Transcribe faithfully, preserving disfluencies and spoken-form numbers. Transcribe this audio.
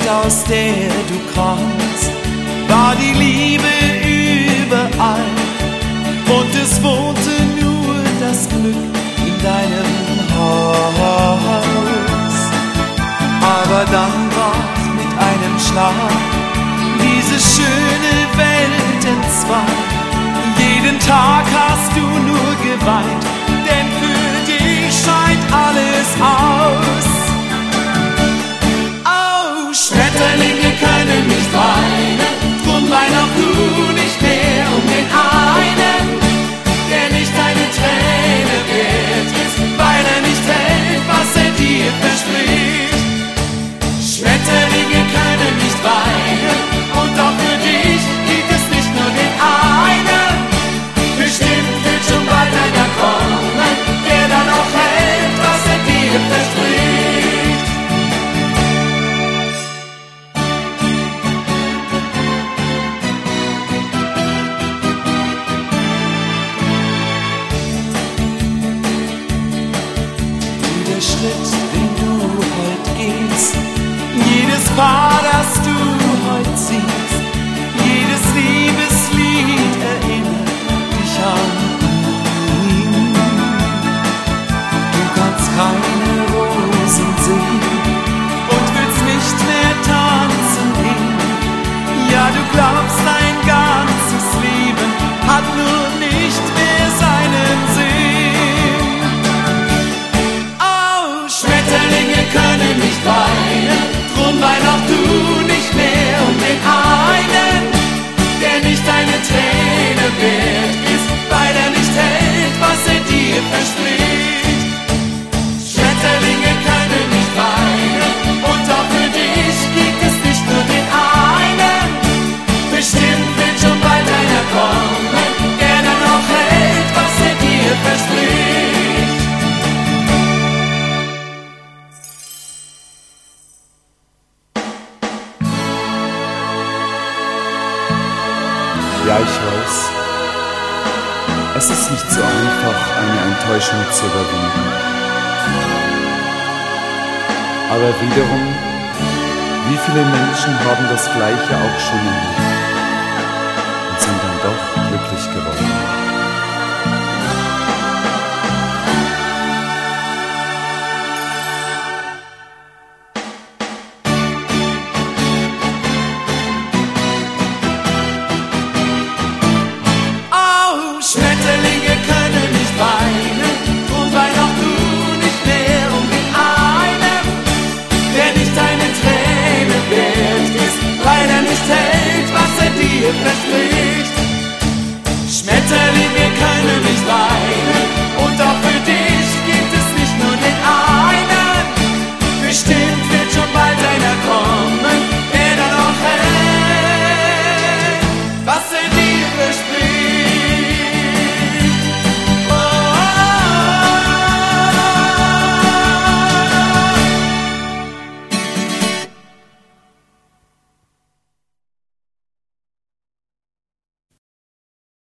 Welt, aus der du kommst, war die Liebe überall und es wohnte nur das Glück in deinem Haus. Aber dann brach mit einem Schlag diese schöne Welt entzwei. Jeden Tag hast du nur geweint, denn für dich scheint alles aus. Oh, Schmetterlinge können nicht weinen, drum wein auch du nicht mehr um den einen, der nicht deine Träne wert ist, weil er nicht hält, was er dir verspricht. Schmetterlinge können nicht weinen, und auch für dich gibt es nicht nur den einen. Bestimmt wird schon bald einer kommen, der dann auch hält, was er dir verspricht. Jeder Schritt, den du heute gehst, jedes Paar, das du heute siehst, jedes Liebeslied erinnert dich an ihn. Du kannst keine Rosen sehen und willst nicht mehr tanzen gehen. Ja, du glaubst, dein ganzes Leben hat nur nicht mehr seinen Sinn. Oh, Schmetterlinge können nicht weinen, drum wein auch du nicht mehr um den einen, der nicht deine Träne wert ist, weil er nicht hält, was er dir verspricht. Schmetterlinge können nicht weinen, und auch für dich gibt es nicht nur den einen. Bestimmt wird schon bald einer kommen, der dann auch hält, was er dir verspricht. Ja, ich weiß, es ist nicht so einfach, eine Enttäuschung zu überwinden. Aber wiederum, wie viele Menschen haben das Gleiche auch schon erlebt und sind dann doch glücklich geworden. Schmetterlinge können nicht weinen, drum wein auch du nicht mehr um den einen, der nicht deine Träne wert ist, weil er nicht hält, was er dir verspricht. Schmetterlinge